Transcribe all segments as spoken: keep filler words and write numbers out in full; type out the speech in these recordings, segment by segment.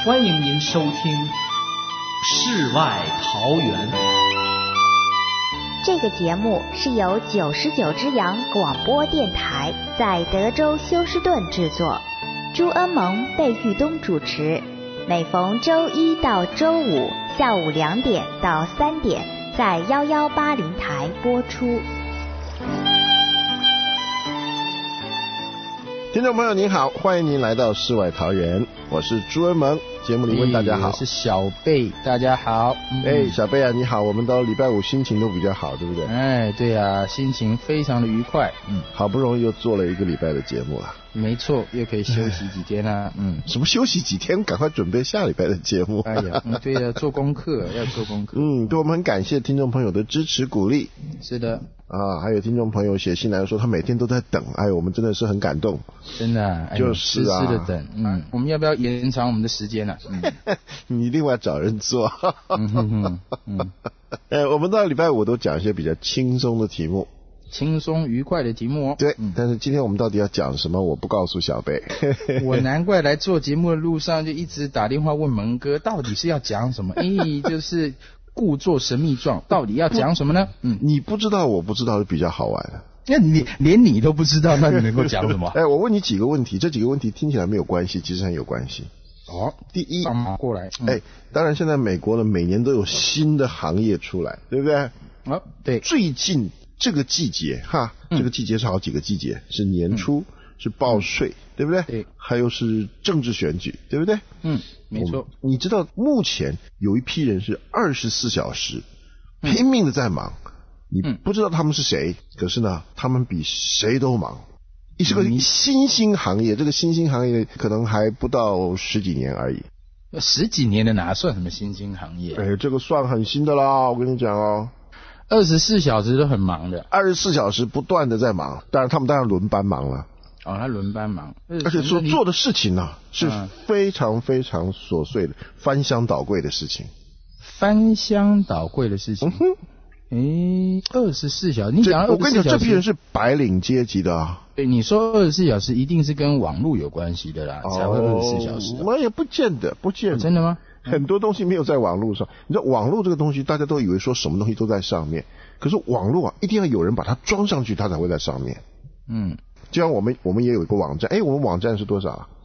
欢迎您收听《世外桃源》。 这个节目是由九十九只羊广播电台在德州休斯顿制作，朱恩蒙、贝玉东主持，每逢周一到周五下午两点到三点在幺幺八零台播出。 听众朋友您好，欢迎您来到世外桃源，我是朱恩蒙，节目里问大家好。 我是小贝，大家好。 哎、嗯，小贝啊，你好，我们到礼拜五心情都比较好，对不对？ 哎，对啊，心情非常的愉快。 嗯，好不容易又做了一个礼拜的节目了。 没错，又可以休息几天啊。嗯， 什么休息几天？赶快准备下礼拜的节目。 哎呀，嗯、对的，做功课要做功课。 嗯，对，我们很感谢听众朋友的支持鼓励。 是的。 啊，还有听众朋友写信来说，他每天都在等，哎呦，我们真的是很感动。 真的、啊， 就是啊， 痴痴的等。嗯，我们要不要延长我们的时间呢、啊？ 嗯、你另外找人做。 嗯哼哼，嗯， 哎，我们到礼拜五都讲一些比较轻松的题目。 轻松愉快的题目哦。 对、嗯，但是今天我们到底要讲什么，我不告诉小贝。 我难怪来做节目的路上就一直打电话问蒙哥，到底是要讲什么？哎，就是故作神秘状，到底要讲什么呢？ 嗯，你不知道，我不知道是比较好玩的。 那你连你都不知道，那你能够讲什么？ 哎，我问你几个问题，这几个问题听起来没有关系，其实很有关系。 哦， 第一， 放马过来。 嗯、哎，当然现在美国呢，每年都有新的行业出来，对不对？ 哦，对。 最近这个季节哈、嗯，这个季节是好几个季节，是年初，嗯、是报税、嗯，对不对？ 对。还有是政治选举，对不对？ 嗯，没错。 你知道目前有一批人是二十四小时拼命的在忙。嗯你不知道他们是谁、嗯，可是呢，他们比谁都忙。是个新兴行业，这个新兴行业可能还不到十几年而已。 十几年的哪算什么新兴行业？ 哎，这个算很新的啦，我跟你讲哦。 二十四小时都很忙的。 二十四小时不断的在忙，当然他们当然轮班忙了。 哦，他轮班忙， 而且所做的事情呢、啊、是非常非常琐碎的，翻箱倒柜的事情。 翻箱倒柜的事情。嗯哼。诶，二十四小时，你讲我跟你讲，这批人是白领阶级的啊。 对，你说二十四小时一定是跟网络有关系的啦，哦、才会二十四小时、啊。 我也不见得，不见得、 哦。真的吗？ 很多东西没有在网络上。你知道网络这个东西，大家都以为说什么东西都在上面，可是网络啊，一定要有人把它装上去，它才会在上面。嗯，就像我们我们也有一个网站，哎，我们网站是多少啊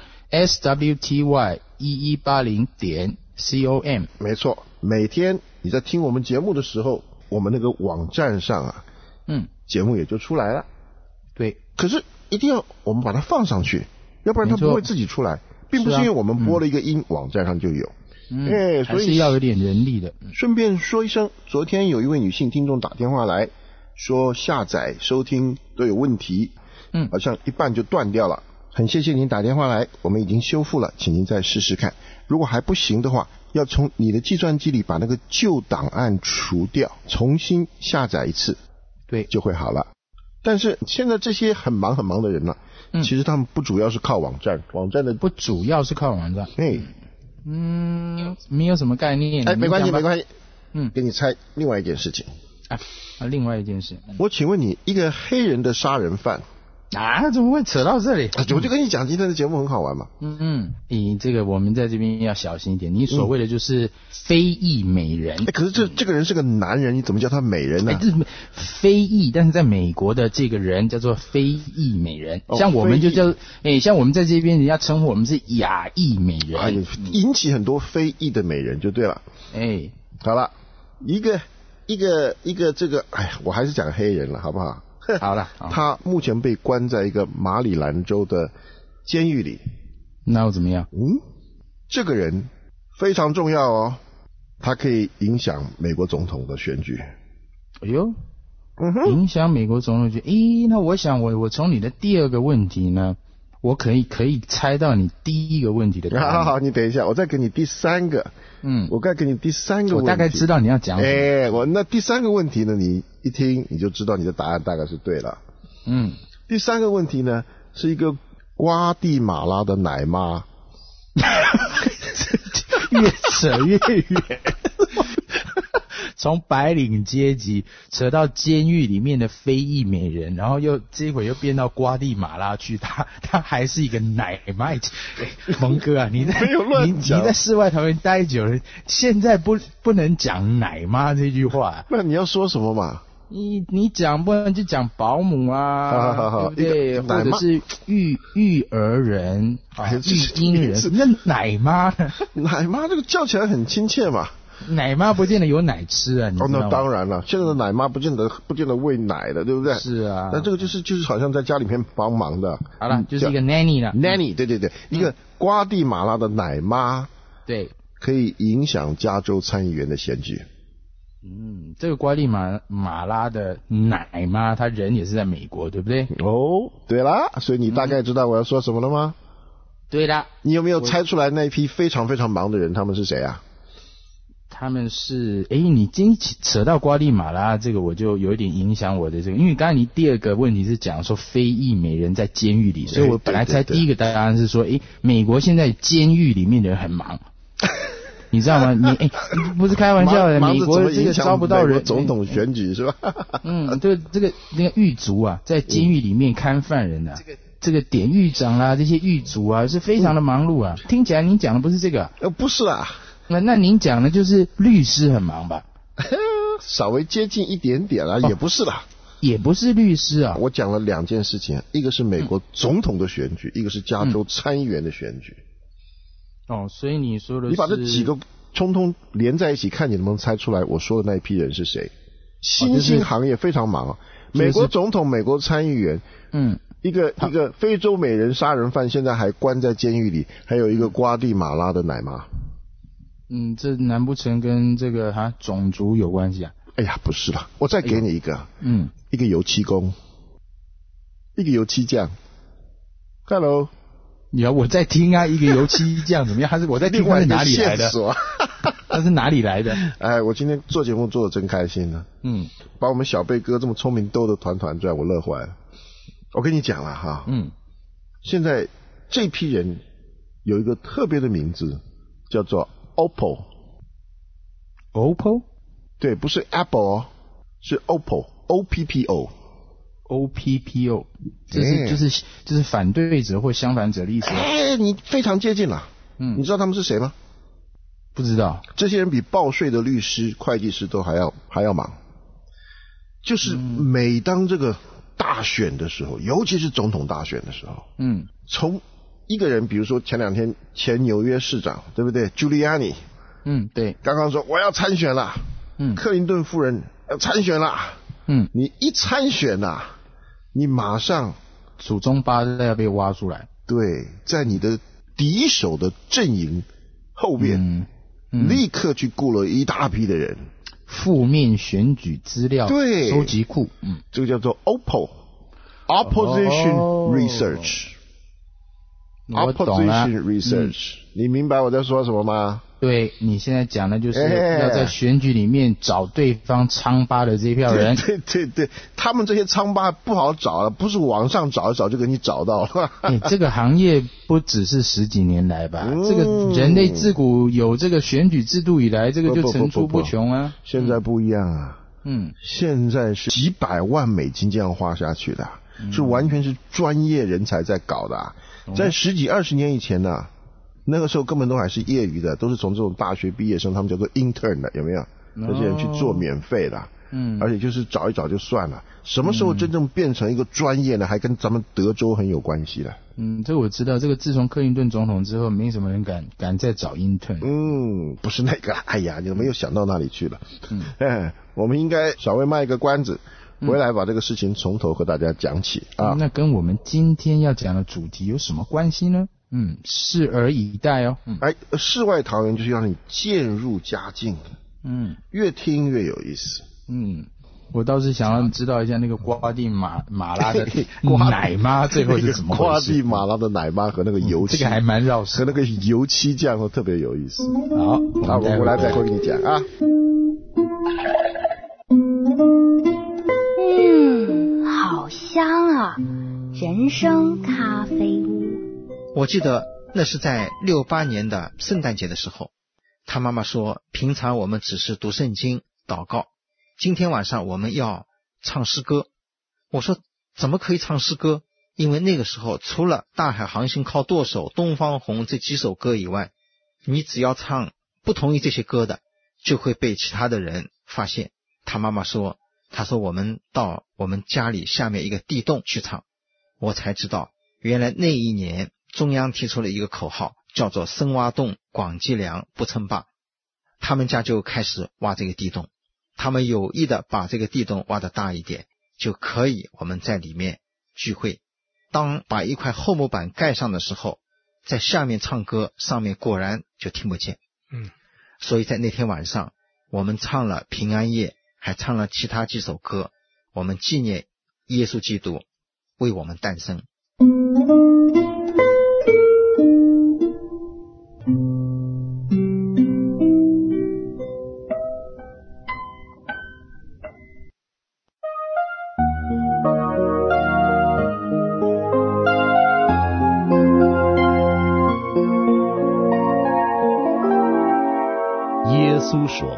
？S W T Y 一一八零点 com。 没错，每天你在听我们节目的时候。我们那个网站上啊，嗯，节目也就出来了。 对， 可是一定要我们把它放上去，要不然它不会自己出来，并不是因为我们播了一个音，啊嗯、网站上就有。 嗯，哎，所以还是要有点人力的。 顺便说一声，昨天有一位女性听众打电话来说下载收听都有问题，嗯，好像一半就断掉了。很谢谢您打电话来，我们已经修复了，请您再试试看。如果还不行的话，要从你的计算机里把那个旧档案除掉，重新下载一次， 对， 就会好了。但是现在这些很忙很忙的人呢、啊嗯，其实他们不主要是靠网站，网站的不主要是靠网站， 哎， 嗯，没有什么概念。 哎，没关系，没关系，嗯，给你猜另外一件事情啊，另外一件事， 我请问你，一个黑人的杀人犯。 啊，怎么会扯到这里？ 我就跟你讲，今天的节目很好玩嘛。 嗯嗯，你这个我们在这边要小心一点。你所谓的就是非裔美人。 哎、嗯，可是这这个人是个男人，你怎么叫他美人呢、啊？ 哎，这非裔，但是在美国的这个人叫做非裔美人，哦、像我们就叫哎，像我们在这边人家称呼我们是亚裔美人， 哎，引起很多非裔的美人就对了。 哎， 好了，一个一个一个这个，哎，我还是讲黑人了，好不好？ 好了， 他目前被关在一个马里兰州的监狱里。 那又怎么样？ 嗯，这个人非常重要哦，他可以影响美国总统的选举。 哎呦，嗯哼，影响美国总统选举。诶，那我想我我从你的第二个问题呢，我可以可以猜到你第一个问题的答案。 好好好，你等一下，我再给你第三个。嗯，我再给你第三个问题。 我大概知道你要讲什么。 哎，我那第三个问题呢，你一听你就知道你的答案大概是对了。嗯，第三个问题呢，是一个瓜地马拉的奶妈。 越扯越远。 从白领阶级扯到监狱里面的非裔美人，然后又这回又变到瓜地马拉去，他他还是一个奶妈。蒙哥啊，你在没有乱讲， 你你在世外桃源待久了，现在不不能讲奶妈这句话、啊。 那你要说什么嘛？ 你你讲不能就讲保姆啊， 好好好对不对？或者是育育儿人、啊、育婴人，那奶妈呢？ 奶妈这个叫起来很亲切嘛。 奶妈不见得有奶吃啊，你知道吗？ 哦，那当然了，现在的奶妈不见得不见得喂奶的，对不对？ 是啊。 那这个就是就是好像在家里面帮忙的。 好了，就是一个 nanny 了。 nanny， 对对对，一个瓜地马拉的奶妈， 对， 可以影响加州参议员的选举。 嗯，这个瓜地马马拉的奶妈，她人也是在美国，对不对？ 哦，对啦，所以你大概知道我要说什么了吗？ 嗯、对啦。 你有没有猜出来那一批非常非常忙的人，他们是谁啊？ 他们是，哎，你今扯到瓜地马拉这个，我就有一点影响我的这个，因为刚才你第二个问题是讲说非裔美人在监狱里，所以我本来猜第一个答案是说，哎，美国现在监狱里面的人很忙。你知道吗？你哎，不是开玩笑的，美国这个招不到人， 总统选举是吧？ 嗯，对，这个那个狱卒啊，在监狱里面看犯人啊，这个这个典狱长啦、啊，这些狱卒啊，是非常的忙碌啊。听起来您讲的不是这个？ 呃，不是啊。 那那您讲的就是律师很忙吧？ 稍微接近一点点啦、啊，也不是啦。 也不是律师啊。 我讲了两件事情，一个是美国总统的选举，嗯、一个是加州参议员的选举。 哦，所以你说的是， 你把这几个通通连在一起看，你能不能猜出来我说的那一批人是谁？新兴行业非常忙啊，美国总统、美国参议员，嗯，一个一个非洲美人杀人犯现在还关在监狱里，还有一个瓜地马拉的奶妈。 嗯，这难不成跟这个哈种族有关系啊？ 哎呀，不是啦，我再给你一个， 嗯， 一个油漆工，一个油漆匠。Hello。 你要我在听啊，一个油漆匠怎么样？他是我在听，他是哪里来的？他是哪里来的？ 哎，我今天做节目做得真开心呢。嗯，把我们小贝哥这么聪明逗得团团转，我乐坏了。我跟你讲了哈，嗯，现在这批人有一个特别的名字，叫做 Oppo。Oppo？ 对，不是 Apple， 是 Oppo，O P P O。O P P O， 这是、欸、就是就是反对者或相反者的意思。 哎，你非常接近了。嗯，你知道他们是谁吗？ 不知道。 这些人比报税的律师、会计师都还要还要忙。就是每当这个大选的时候，尤其是总统大选的时候，嗯，从一个人，比如说前两天前纽约市长，对不对 ？Giuliani， 嗯，对， 刚刚说我要参选了，嗯，克林顿夫人要参选了，嗯，你一参选啊。你马上祖宗八代要被挖出来。 对，在你的敌手的阵营后面，嗯嗯、立刻去雇了一大批的人， 负面选举资料对收集库， 嗯，这个叫做 Oppo Opposition、哦、Research。Opposition Research，、嗯、你明白我在说什么吗？ 对，你现在讲的就是要在选举里面找对方疮疤的这一票人。 对对 对, 对，他们这些疮疤不好找了，不是网上找一找就给你找到了。 欸、这个行业不只是十几年来吧、嗯，这个人类自古有这个选举制度以来，这个就层出不穷啊。 不不不不现在不一样啊，嗯，现在是几百万美金这样花下去的，嗯、是完全是专业人才在搞的、啊。在十几二十年以前呢、啊。那个时候根本都还是业余的，都是从这种大学毕业生，他们叫做 intern 的，有没有？这些人去做免费的，嗯，而且就是找一找就算了。什么时候真正变成一个专业呢？还跟咱们德州很有关系的。 嗯，这个我知道。这个自从克林顿总统之后，没什么人敢敢再找 intern。 嗯，不是那个，哎呀，你没有想到那里去了。嗯，哎，我们应该稍微卖一个关子，回来把这个事情从头和大家讲起、嗯、啊。 那跟我们今天要讲的主题有什么关系呢？嗯，拭而以待哦。嗯、 哎，世外桃源就是让你渐入佳境。嗯，越听越有意思。 嗯，我倒是想要知道一下那个瓜地马马拉的奶妈最后是怎么回事。 瓜地马拉的奶妈和那个油漆、嗯， 这个还蛮绕舌， 和那个油漆匠都特别有意思。 好， 那我回来再会跟你讲啊。 嗯，好香啊，人生咖啡屋。 我记得那是在六八年的圣诞节的时候，他妈妈说平常我们只是读圣经， 祷告，今天晚上我们要唱诗歌。我说怎么可以唱诗歌？因为那个时候除了大海航行靠舵手、东方红这几首歌以外，你只要唱不同于这些歌的，就会被其他的人发现。他妈妈说，他说我们到我们家里下面一个地洞去唱。我才知道原来那一年中央提出了一个口号，叫做深挖洞，广积粮，不称霸。他们家就开始挖这个地洞，他们有意的把这个地洞挖得大一点，就可以我们在里面聚会。当把一块厚木板盖上的时候，在下面唱歌，上面果然就听不见。 嗯， 所以在那天晚上我们唱了平安夜，还唱了其他几首歌，我们纪念耶稣基督为我们诞生。 耶稣说，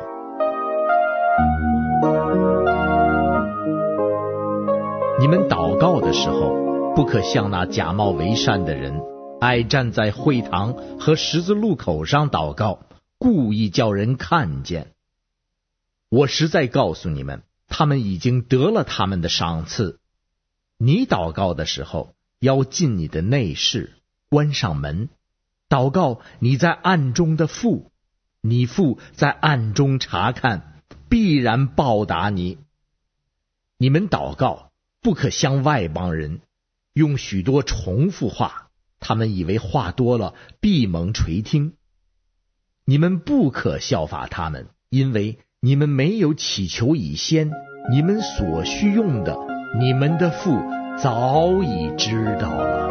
你们祷告的时候，不可像那假冒为善的人，爱站在会堂和十字路口上祷告，故意叫人看见。我实在告诉你们，他们已经得了他们的赏赐。你祷告的时候，要进你的内室，关上门，祷告你在暗中的父，你父在暗中查看，必然报答你。你们祷告不可像外邦人，用许多重复话，他们以为话多了必蒙垂听。你们不可效法他们，因为你们没有祈求以先，你们所需用的，你们的父早已知道了。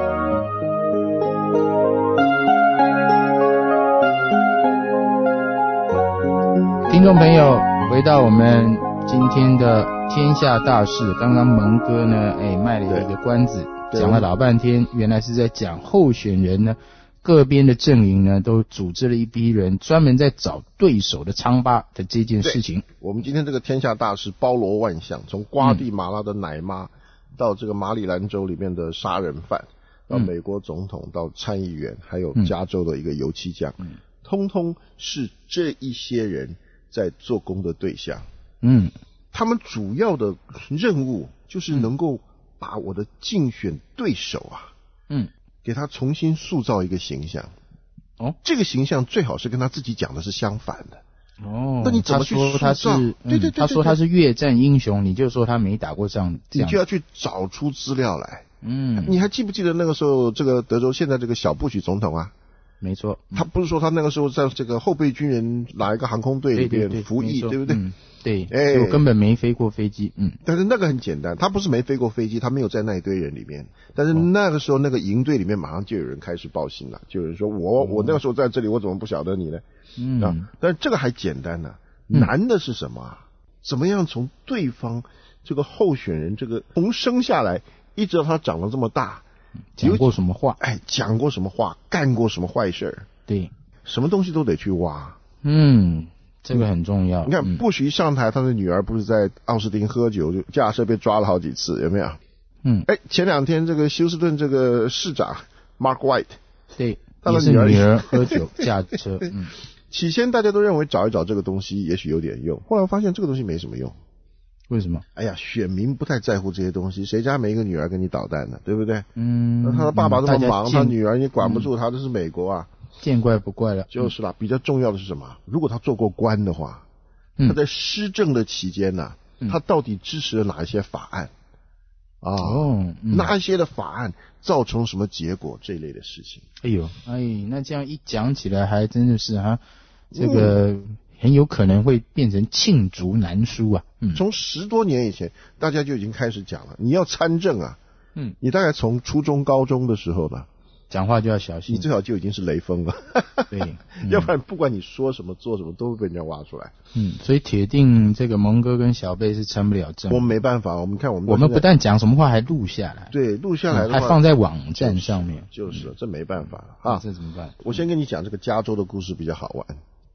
听众朋友，回到我们今天的天下大事，刚刚蒙哥呢，哎，卖了一个关子，讲了老半天，原来是在讲候选人呢，各边的阵营呢，都组织了一批人，专门在找对手的疮疤的这件事情。 我们今天这个天下大事包罗万象，从瓜地马拉的奶妈，嗯、到这个马里兰州里面的杀人犯，到美国总统，到参议员，还有加州的一个油漆匠，嗯、通通是这一些人在做工的对象。嗯，他们主要的任务就是能够把我的竞选对手啊，嗯，给他重新塑造一个形象。哦，这个形象最好是跟他自己讲的是相反的。哦，那你怎么去塑造？ 他说他是，对对 对, 对, 对，他说他是越战英雄，你就说他没打过仗， 你就要去找出资料来。嗯，你还记不记得那个时候，这个德州现在这个小布许总统啊？ 没错， 他不是说他那个时候在这个后备军人哪一个航空队里边服役， 对, 对, 对, 对不对？ 嗯，对，哎，我根本没飞过飞机，嗯， 但是那个很简单，他不是没飞过飞机，他没有在那一堆人里面，但是那个时候那个营队里面马上就有人开始报信了，就有人说我我那个时候在这里，我怎么不晓得你呢？嗯，啊，但是这个还简单呢，啊，难的是什么啊？怎么样从对方这个候选人这个从生下来一直到他长得这么大， 讲过什么话？ 哎，讲过什么话？干过什么坏事？ 对， 什么东西都得去挖。 嗯，这个很重要。 你看，布许一上台，他的女儿不是在奥斯汀喝酒，就驾车被抓了好几次，有没有？嗯，哎，前两天这个休斯顿这个市长 Mark White， 对，他的女儿女儿喝酒驾车。嗯， 起先大家都认为找一找这个东西也许有点用，后来我发现这个东西没什么用。 为什么？ 哎呀，选民不太在乎这些东西，谁家没一个女儿跟你捣蛋呢？对不对？嗯，那他的爸爸这么忙，他女儿你管不住他，这是美国啊， 见怪不怪了。 就是啦，比较重要的是什么？如果他做过官的话，嗯、他在施政的期间呢、啊嗯，他到底支持了哪一些法案啊？哦，嗯、哪一些的法案造成什么结果这一类的事情？ 哎呦，哎，那这样一讲起来，还真的是哈，这个。嗯很有可能会变成罄竹难书啊！ 嗯，从十多年以前，大家就已经开始讲了，你要参政啊，嗯，你大概从初中、高中的时候呢， 讲话就要小心， 你最好就已经是雷锋了， 对， 嗯、要不然不管你说什么、做什么，都会被人家挖出来。 嗯，所以铁定这个蒙哥跟小贝是撑不了政。 我们没办法，我们看我们我们不但讲什么话，还录下来， 对，录下来的话、 嗯、还放在网站上面， 就是、就是、这没办法啊， 这怎么办？ 我先跟你讲这个加州的故事比较好玩。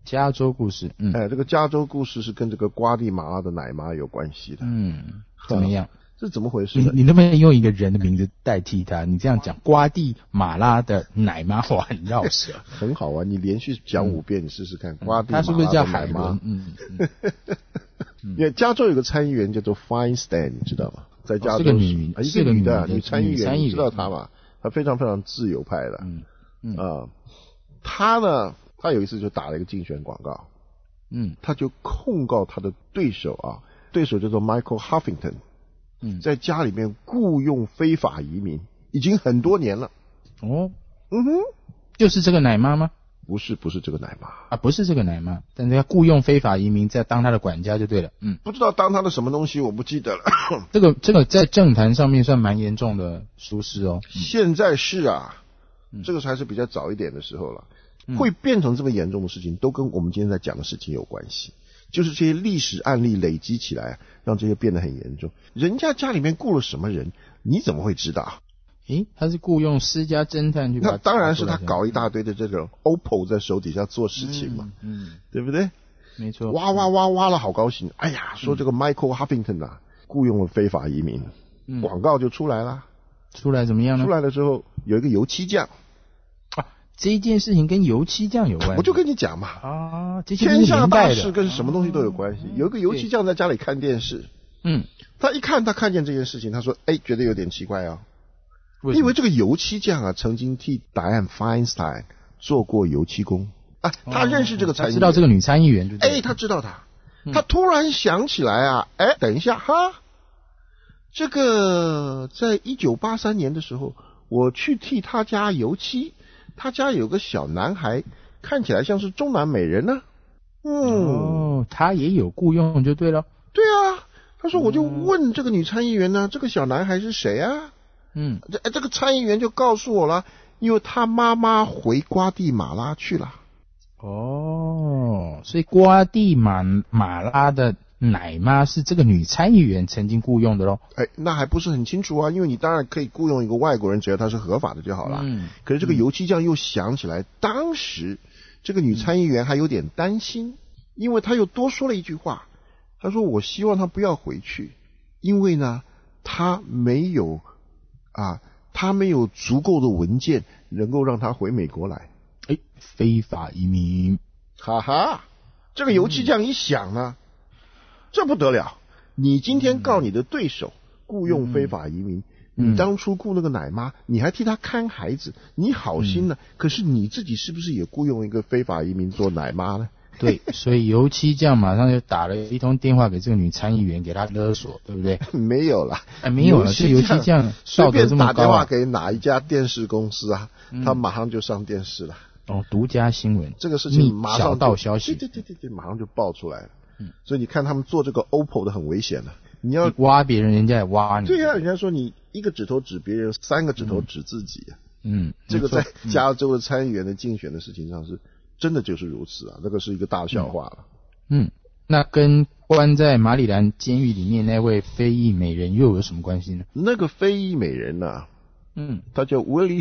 加州故事，嗯， 哎，这个加州故事是跟这个瓜地马拉的奶妈有关系的。 嗯，怎么样？ 这怎么回事呢？ 你你能不能用一个人的名字代替他？你这样讲瓜地马拉的奶妈，哇，很绕舌。 很好啊，你连续讲五遍，嗯、你试试看。瓜地马拉的奶妈， 他是不是叫海伦？嗯嗯。 因为加州有个参议员叫做 Feinstein， 你知道吗？在加州、 哦、是个女， 啊、一个女的女参议员， 员， 你知道她吗？她非常非常自由派的。 嗯嗯啊、 呃，她呢，她有一次就打了一个竞选广告， 嗯， 她就控告她的对手啊，对手叫做 Michael Huffington。 嗯， 在家里面雇佣非法移民已经很多年了。 哦， 嗯哼， 就是这个奶妈吗？ 不是，不是这个奶妈啊，不是这个奶妈，但是他雇佣非法移民在当他的管家就对了。嗯， 不知道当他的什么东西，我不记得了。 这个这个在政坛上面算蛮严重的疏失哦。 嗯、现在是啊，这个还是比较早一点的时候了， 嗯、 会变成这么严重的事情，都跟我们今天在讲的事情有关系。就是这些历史案例累积起来，让这些变得很严重。人家家里面雇了什么人，你怎么会知道？ 诶，他是雇佣私家侦探去把， 那当然是他搞一大堆的这种 O P P O 在手底下做事情嘛， 嗯，嗯对不对？ 没错。 挖挖挖挖了，好高兴！哎呀，说这个 Michael Huffington 啊，雇佣了非法移民， 嗯、 广告就出来了。 出来怎么样呢？ 出来的时候有一个油漆匠。 这件事情跟油漆匠有关系， 我就跟你讲嘛， 啊，这天下大事跟什么东西都有关系。 啊、 有一个油漆匠在家里看电视， 嗯， 他一看他看见这件事情，他说：“哎，觉得有点奇怪啊、 哦， 因为这个油漆匠啊，曾经替 Dianne Feinstein 做过油漆工啊，他认识这个参议员， 他知道这个女参议员就， 哎，他知道他，他突然想起来啊，哎，等一下哈，这个在一九八三年的时候，我去替他家油漆。”他家有个小男孩，看起来像是中南美人呢、啊。嗯， 哦，他也有雇佣就对了。 对啊，他说我就问这个女参议员呢、啊，这个小男孩是谁啊？ 嗯， 这这个参议员就告诉我了，因为他妈妈回瓜地马拉去了。 哦，所以瓜地马马拉的奶妈是这个女参议员曾经雇佣的咯。 哎，那还不是很清楚啊，因为你当然可以雇佣一个外国人，只要他是合法的就好了。 嗯， 可是这个油漆匠又想起来，当时这个女参议员还有点担心，因为他又多说了一句话，他说我希望他不要回去，因为呢，他没有啊，他没有足够的文件能够让他回美国来。 哎，非法移民， 哈哈，这个油漆匠一想呢。嗯，这不得了！你今天告你的对手雇佣非法移民，嗯、你当初雇那个奶妈，你还替他看孩子，你好心呢、嗯。可是你自己是不是也雇佣一个非法移民做奶妈呢？ 对，所以油漆匠马上就打了一通电话给这个女参议员，给她勒索，对不对？ 没有啦， 哎，没有了，这油漆匠道德这么高、啊、 随便打电话给哪一家电视公司啊，嗯、他马上就上电视了。 哦，独家新闻， 这个事情马上小道消息， 对对对对对，马上就爆出来了。嗯，所以你看他们做这个 O P P O 的很危险的，你要你挖别人，人家也挖你。 对呀、啊，人家说你一个指头指别人，三个指头指自己、啊。 嗯， 这个在加州的参议员的竞选的事情上是真的就是如此啊，这个是一个大笑话了。 嗯，那跟关在马里兰监狱里面那位非裔美人又有什么关系呢？ 那个非裔美人呐、啊， 嗯， 他叫 Willie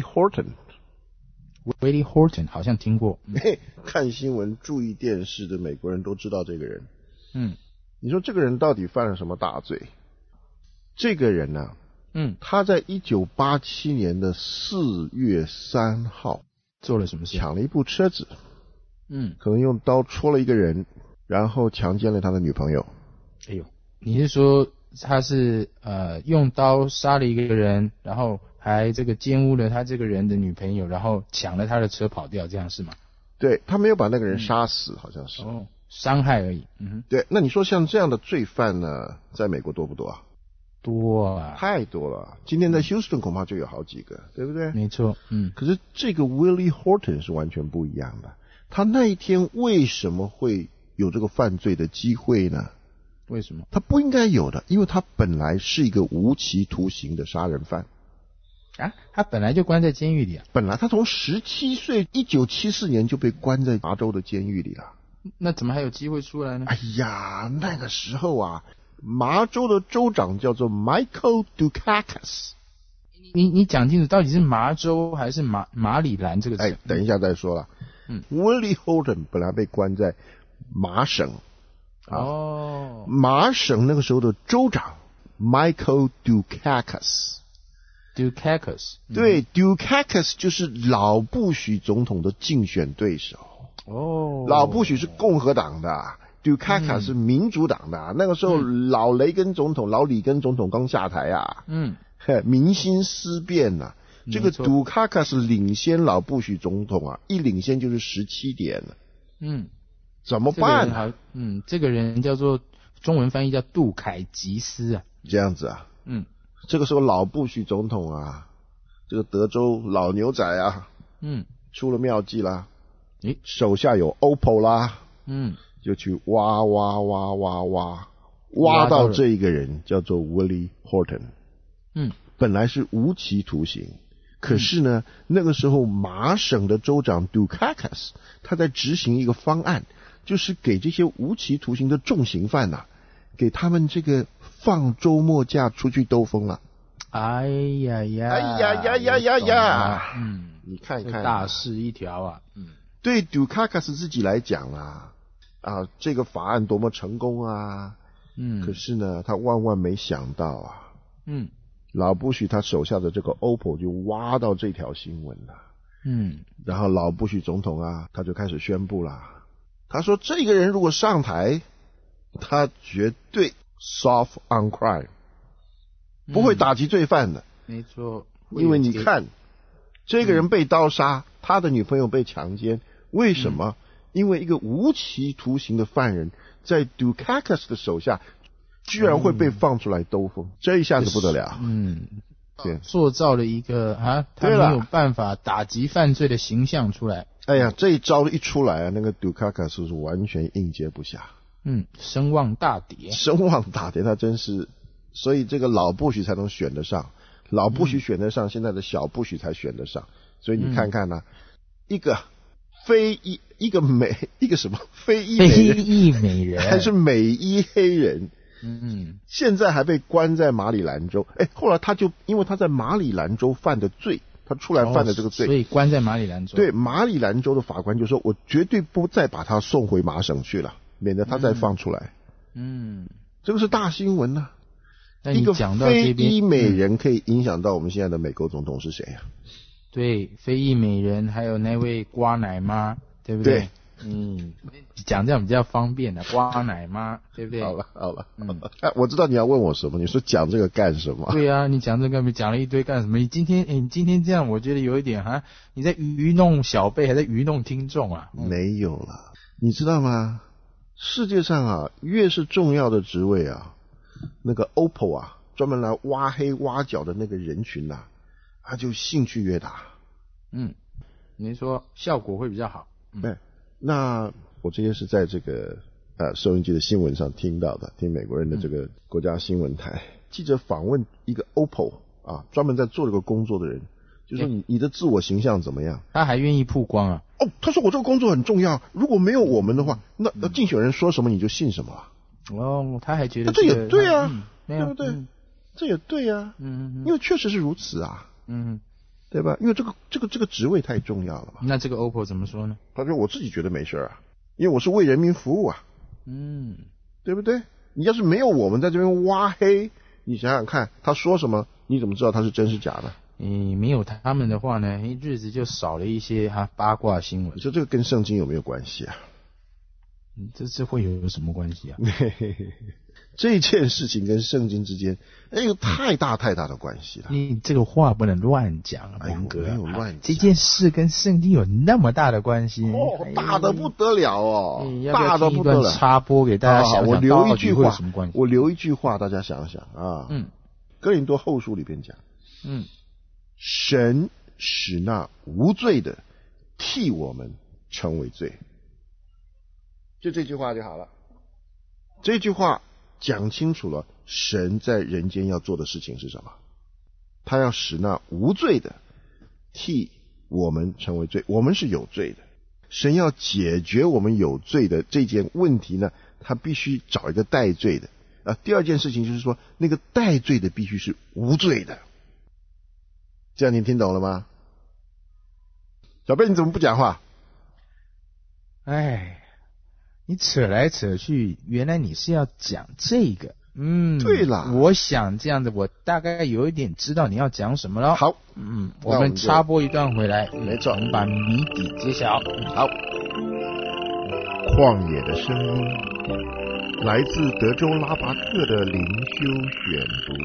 Horton。Willie Horton 好像听过， 嗯、看新闻、注意电视的美国人都知道这个人。 嗯， 你说这个人到底犯了什么大罪？这个人呢、啊， 嗯， 他在一九八七年的四月三号做了什么事？ 抢了一部车子， 嗯， 可能用刀戳了一个人，然后强奸了他的女朋友。 哎呦，你是说他是呃用刀杀了一个人，然后还这个奸污了他这个人的女朋友，然后抢了他的车跑掉，这样是吗？ 对，他没有把那个人杀死，嗯、好像是。 哦，伤害而已。嗯哼。 对，那你说像这样的罪犯呢，在美国多不多啊？ 多啊， 太多了。今天在休斯顿恐怕就有好几个，对不对？ 没错，嗯。 可是这个 Willie Horton 是完全不一样的。他那一天为什么会有这个犯罪的机会呢？ 为什么？ 他不应该有的，因为他本来是一个无期徒刑的杀人犯。 啊，他本来就关在监狱里啊。 本来他从十七岁，一九七四年就被关在麻州的监狱里了。 那怎么还有机会出来呢？ 哎呀，那个时候啊，麻州的州长叫做 Michael Dukakis。 你你讲清楚，到底是麻州还是马马里兰这个？ 哎，等一下再说了。 嗯 ，Willie Horton 本来被关在麻省，啊、 哦， 麻省那个时候的州长 Michael Dukakis。 Dukakis，、嗯、 对 ，Dukakis 就是老布许总统的竞选对手。 哦， 老布许是共和党的 ，Dukakis 是民主党的。嗯、那个时候，老雷根总统、老里根总统刚下台啊， 嗯， 民心思变呐、啊。这个 Dukakis 领先老布许总统啊，一领先就是十七点了。 嗯， 怎么办、啊？ 嗯，这个人叫做中文翻译叫杜凯吉斯啊。 这样子啊。 嗯。 这个时候老布许总统啊，这个德州老牛仔啊， 嗯， 出了妙计啦， 诶， 手下有 O P P O 啦， 嗯， 就去挖挖挖挖挖，挖到这一个人叫做 Willie Horton， 嗯， 本来是无期徒刑，可是呢，嗯、那个时候麻省的州长 Dukakis 他在执行一个方案，就是给这些无期徒刑的重刑犯呐、啊，给他们这个放周末假出去兜风了。 哎呀呀！ 哎呀呀呀呀呀！ 嗯， 你看看、啊， 大事一条啊！嗯， 对 Dukakis 自己来讲啊，啊，这个法案多么成功啊！嗯，可是呢，他万万没想到啊， 嗯， 老布许他手下的这个 O P P O 就挖到这条新闻了。 嗯，然后老布许总统啊，他就开始宣布了，他说这个人如果上台，他绝对 soft on crime。不会打击罪犯的， 没错， 因为你看，这个人被刀杀，嗯、他的女朋友被强奸，为什么？嗯、因为一个无期徒刑的犯人，在 Dukakis 的手下，居然会被放出来兜风，嗯、这一下子不得了。 嗯，对，塑造了一个啊，他没有办法打击犯罪的形象出来。 哎呀，这一招一出来啊，那个 Dukakis 是完全应接不暇。 嗯，声望大跌， 声望大跌，他真是。所以这个老布许才能选得上，老布许选得上，嗯、现在的小布许才选得上。所以你看看呢、啊，嗯、一个非裔一个美一个什么非裔美人， 非裔美人还是美裔黑人， 嗯， 现在还被关在马里兰州。哎，后来他就因为他在马里兰州犯的罪，他出来犯的这个罪， 哦、所以关在马里兰州。 对，马里兰州的法官就说：“我绝对不再把他送回麻省去了，免得他再放出来。” 嗯， 这个是大新闻呢、啊。 一个非裔美人可以影响到我们现在的美国总统是谁呀、啊？ 对，非裔美人还有那位瓜奶妈，对不对？ 对， 嗯，讲这样比较方便的，瓜奶妈，对不对？ 好了好了，嗯，哎，我知道你要问我什么，你说讲这个干什么？ 对啊，你讲这个讲了一堆干什么？你今天哎，你今天这样，我觉得有一点哈，你在愚弄小辈，还在愚弄听众啊？ 嗯、没有了，你知道吗？世界上啊，越是重要的职位啊。那个 O P P O 啊，专门来挖黑挖角的那个人群呐、啊，他就兴趣越大。 嗯，您说效果会比较好。 对、嗯，那我这些是在这个呃收音机的新闻上听到的，听美国人的这个国家新闻台、嗯、记者访问一个 O P P O 啊，专门在做这个工作的人，就说你、欸、你的自我形象怎么样？ 他还愿意曝光啊？ 哦，他说我这个工作很重要，如果没有我们的话，那那竞选人说什么你就信什么了。 哦，他还觉得、 这个、这也对啊， 嗯、 对不对？嗯、这也对啊， 嗯嗯， 因为确实是如此啊， 嗯， 对吧？因为这个这个这个职位太重要了嘛。 那这个 O P P O 怎么说呢？ 他说我自己觉得没事啊，因为我是为人民服务啊， 嗯， 对不对？你要是没有我们在这边挖黑，你想想看，他说什么，你怎么知道他是真是假的？ 嗯，没有他们的话呢，日子就少了一些哈八卦新闻。 你说这个跟圣经有没有关系啊？ 嗯，这这会有什么关系啊？ 这件事情跟圣经之间，哎，有太大太大的关系了。 你这个话不能乱讲啊，鹏哥、 哎，没有乱讲。 这件事跟圣经有那么大的关系？ 哦，哎、大的不得了哦， 哎、 大的不得了。 插播给大家想想， 我留一句话， 我留一句话，大家想想啊。 嗯， 哥林多后书里边讲， 嗯， 神使那无罪的替我们成为罪。就这句话就好了。这句话讲清楚了，神在人间要做的事情是什么？他要使那无罪的替我们成为罪。我们是有罪的，神要解决我们有罪的这件问题呢，他必须找一个代罪的啊。第二件事情就是说，那个代罪的必须是无罪的。这样您听懂了吗？小贝，你怎么不讲话？ 哎，你扯来扯去，原来你是要讲这个。嗯， 对啦， 我想这样的，我大概有一点知道你要讲什么了。 好， 嗯，我们插播一段回来， 没错， 我们把谜底揭晓。 好，旷野的声音，来自德州拉巴克的灵修选读。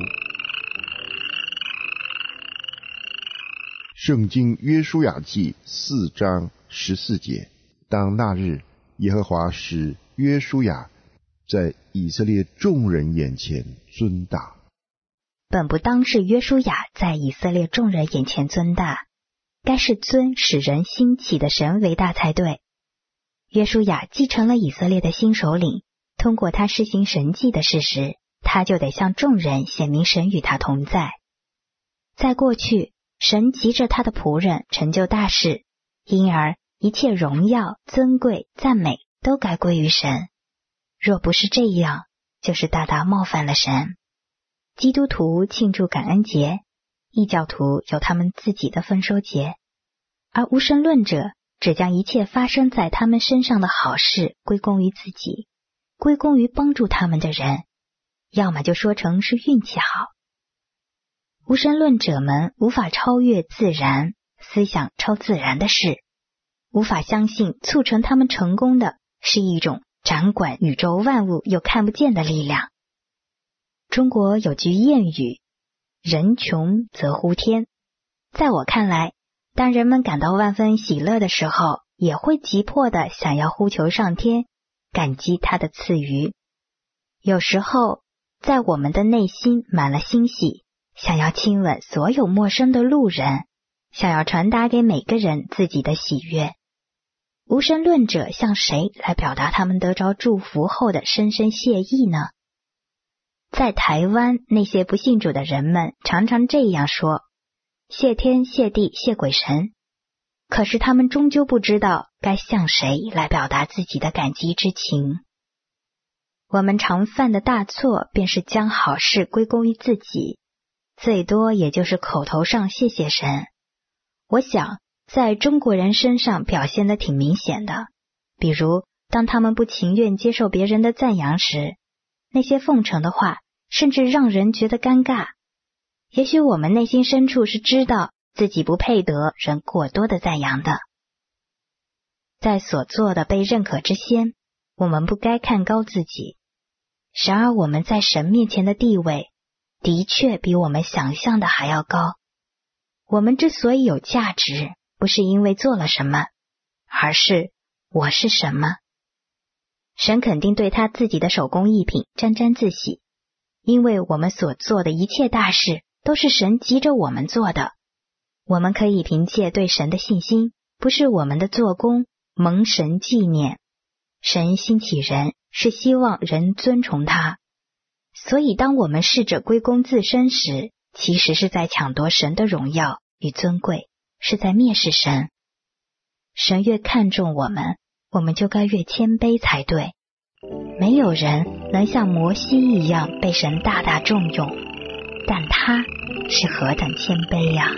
圣经约书亚记四章十四节，当那日，耶和华使约书亚在以色列众人眼前尊大。 本不当是约书亚在以色列众人眼前尊大，该是尊使人兴起的神为大才对。约书亚继承了以色列的新首领，通过他施行神迹的事实，他就得向众人显明神与他同在。在过去，神急着他的仆人成就大事，因而一切荣耀、尊贵、赞美都该归于神。若不是这样，就是大大冒犯了神。基督徒庆祝感恩节，异教徒有他们自己的丰收节，而无神论者只将一切发生在他们身上的好事归功于自己，归功于帮助他们的人，要么就说成是运气好。无神论者们无法超越自然，思想超自然的事，无法相信促成他们成功的是一种掌管宇宙万物又看不见的力量。中国有句谚语，人穷则呼天。在我看来，当人们感到万分喜乐的时候，也会急迫地想要呼求上天，感激他的赐予。有时候，在我们的内心满了欣喜，想要亲吻所有陌生的路人，想要传达给每个人自己的喜悦。无神论者向谁来表达他们得着祝福后的深深谢意呢？在台湾，那些不信主的人们常常这样说：谢天谢地谢鬼神。可是他们终究不知道该向谁来表达自己的感激之情。我们常犯的大错便是将好事归功于自己，最多也就是口头上谢谢神。我想在中国人身上表现得挺明显的，比如当他们不情愿接受别人的赞扬时，那些奉承的话甚至让人觉得尴尬。也许我们内心深处是知道自己不配得人过多的赞扬的。在所做的被认可之先，我们不该看高自己。然而我们在神面前的地位的确比我们想象的还要高。我们之所以有价值，不是因为做了什么，而是我是什么。神肯定对他自己的手工艺品沾沾自喜，因为我们所做的一切大事都是神急着我们做的。我们可以凭借对神的信心，不是我们的做工，蒙神纪念。神兴起人，是希望人尊崇他。所以当我们试着归功自身时，其实是在抢夺神的荣耀与尊贵，是在蔑视神。神越看重我们，我们就该越谦卑才对。没有人能像摩西一样被神大大重用，但他是何等谦卑呀！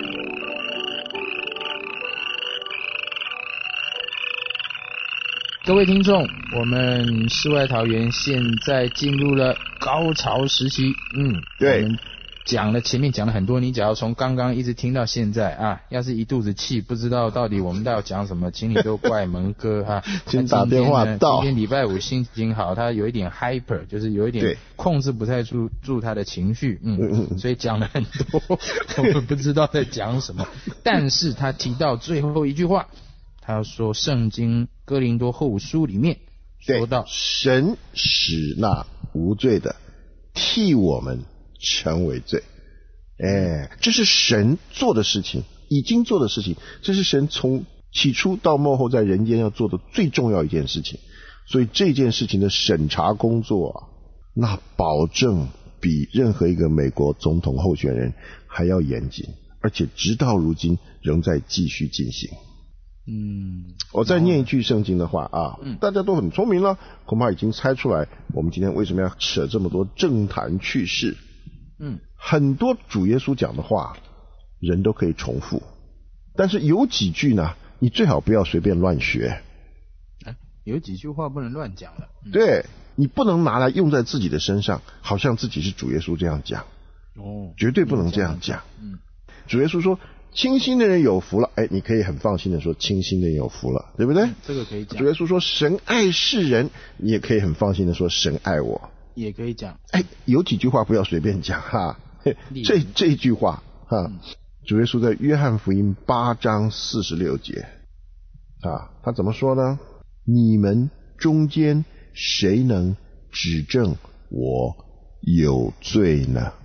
各位听众，我们世外桃源现在进入了高潮时期。嗯， 对， 我们讲了前面讲了很多，你只要从刚刚一直听到现在啊，要是一肚子气，不知道到底我们要讲什么，请你都怪蒙哥哈。 先打电话到。 今天礼拜五心情好，他有一点 hyper， 就是有一点控制不太住住他的情绪，嗯，所以讲了很多，我们不知道在讲什么。但是他提到最后一句话，他说圣经哥林多后书里面说到， 神使那无罪的替我们成为罪。哎，这是神做的事情，已经做的事情，这是神从起初到末后在人间要做的最重要一件事情。所以这件事情的审查工作啊，那保证比任何一个美国总统候选人还要严谨，而且直到如今仍在继续进行。 嗯， 我再念一句圣经的话啊，嗯，大家都很聪明了，恐怕已经猜出来我们今天为什么要扯这么多政坛趣事。 嗯， 很多主耶稣讲的话人都可以重复，但是有几句呢，你最好不要随便乱学。 有几句话不能乱讲了。 嗯、对，你不能拿来用在自己的身上，好像自己是主耶稣这样讲。 哦， 绝对不能这样讲。 嗯， 主耶稣说清心的人有福了，哎，你可以很放心的说清心的人有福了，对不对？ 嗯、这个可以讲。 主耶稣说神爱世人，你也可以很放心的说神爱我， 也可以讲。 哎，有几句话不要随便讲哈，这这一句话哈、嗯，主耶稣在约翰福音八章四十六节啊，他怎么说呢？你们中间谁能指证我有罪呢？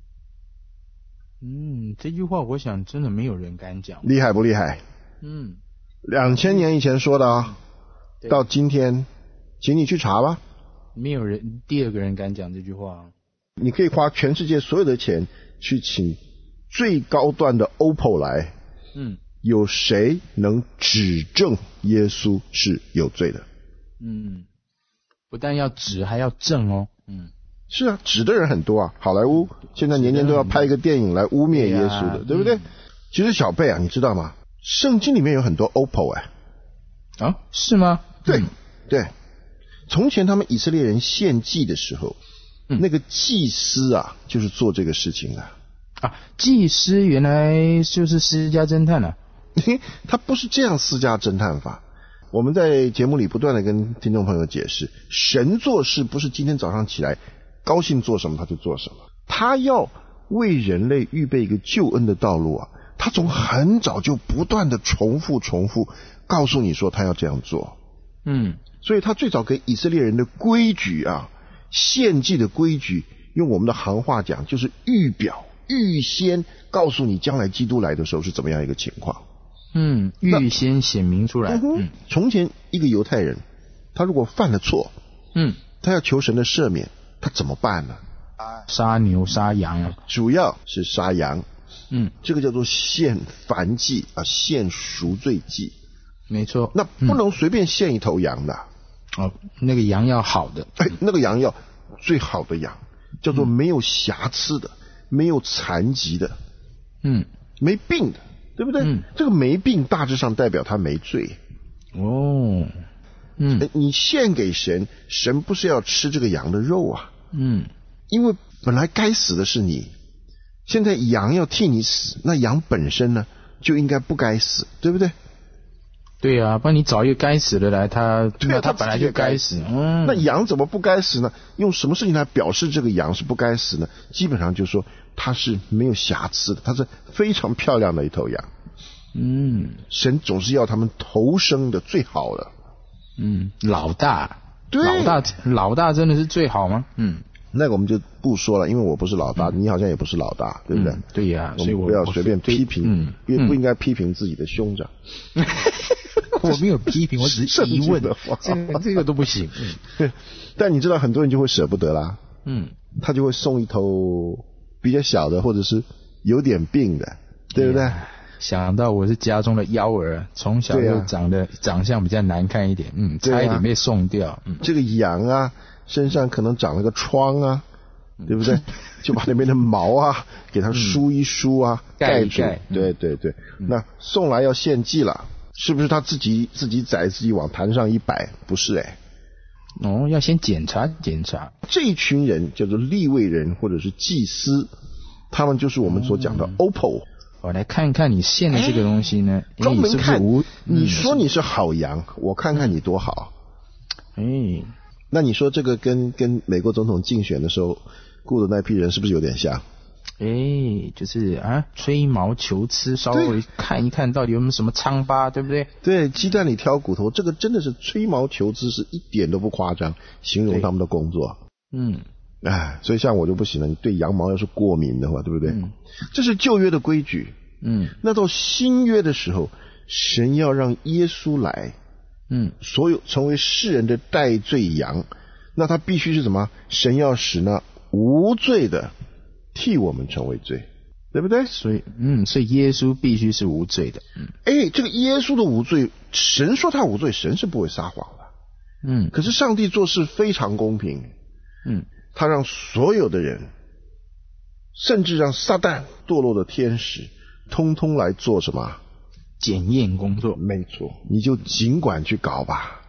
嗯，这句话我想真的没有人敢讲。 厉害不厉害？ 嗯， 两千年以前说的啊，到今天，请你去查吧。 没有人，第二个人敢讲这句话。 你可以花全世界所有的钱去请最高端的 O P P O 来。 嗯， 有谁能指证耶稣是有罪的？ 嗯，不但要指，还要证哦。嗯。 是啊，指的人很多啊，好莱坞现在年年都要拍一个电影来污蔑耶稣的， 对,、啊、对不对、嗯？其实小贝啊，你知道吗？圣经里面有很多 O P P O 哎。 啊，是吗？ 对、 嗯、 对，从前他们以色列人献祭的时候、嗯，那个祭司啊，就是做这个事情的。 啊，祭司原来就是私家侦探啊？ 他不是这样私家侦探法。我们在节目里不断的跟听众朋友解释，神做事不是今天早上起来高兴做什么他就做什么，他要为人类预备一个救恩的道路啊！他从很早就不断的重复重复告诉你说他要这样做。 嗯， 所以他最早给以色列人的规矩啊，献祭的规矩，用我们的行话讲，就是预表、预先告诉你将来基督来的时候是怎么样一个情况。 嗯，预先显明出来。 嗯，从前一个犹太人，他如果犯了错， 嗯， 他要求神的赦免，他怎么办呢？ 杀牛杀羊啊， 主要是杀羊。 嗯， 这个叫做献燔祭啊，献赎罪祭。 没错， 那不能随便献一头羊的。 嗯、哦，那个羊要好的， 哎，那个羊要最好的羊，叫做没有瑕疵的、嗯、没有残疾的， 嗯， 没病的。对不对？嗯，这个没病大致上代表他没罪。 哦，嗯， 你献给神，神不是要吃这个羊的肉啊。 嗯， 因为本来该死的是你，现在羊要替你死，那羊本身呢就应该不该死，对不对？ 对啊，不然你找一个该死的来，他对啊， 他本来就该死。 嗯，那羊怎么不该死呢？用什么事情来表示这个羊是不该死呢？基本上就说它是没有瑕疵的，它是非常漂亮的一头羊。 嗯， 神总是要他们头生的最好的。 嗯，老大， 对， 老大，老大真的是最好吗？嗯， 那个我们就不说了，因为我不是老大，嗯、你好像也不是老大，对不对？ 嗯、对呀、啊， 所以我不要随便批评，嗯，因为不应该批评自己的兄长。 嗯我没有批评，我只是疑问的话，这个这个都不行。 嗯，但你知道很多人就会舍不得啦， 嗯， 他就会送一头比较小的，或者是有点病的，对不对？ 哎、想到我是家中的幺儿，从小就长得、啊、长相比较难看一点，嗯，差一点被送掉。嗯， 这个羊啊，身上可能长了个疮啊，嗯、对不对？就把那边的毛啊给它梳一梳啊， 嗯、盖住。 盖对对对、嗯，那送来要献祭了。是不是他自己自己宰自己往坛上一摆？不是哎、 欸，哦，要先检查检查。 这一群人叫做利未人或者是祭司，他们就是我们所讲的 O P P O。 我来看看你献的这个东西呢， 专门看， 是不是无你说你是好羊，我看看你多好。 哎， 那你说这个跟跟美国总统竞选的时候雇的那批人是不是有点像？ 哎，就是啊，吹毛求疵，稍微看一看到底有没有什么疮疤，对不对？ 对，鸡蛋里挑骨头，这个真的是吹毛求疵，是一点都不夸张，形容他们的工作。 嗯， 哎，所以像我就不行了，你对羊毛要是过敏的话，对不对？ 嗯， 这是旧约的规矩。 嗯， 那到新约的时候，神要让耶稣来， 嗯， 所有成为世人的代罪羊，那他必须是什么？神要使那无罪的替我们成为罪，对不对？ 所以，嗯，所以耶稣必须是无罪的。嗯， 哎，这个耶稣的无罪，神说他无罪，神是不会撒谎的。 嗯， 可是上帝做事非常公平。 嗯， 他让所有的人，甚至让撒旦堕落的天使，通通来做什么？ 检验工作。 没错，你就尽管去搞吧。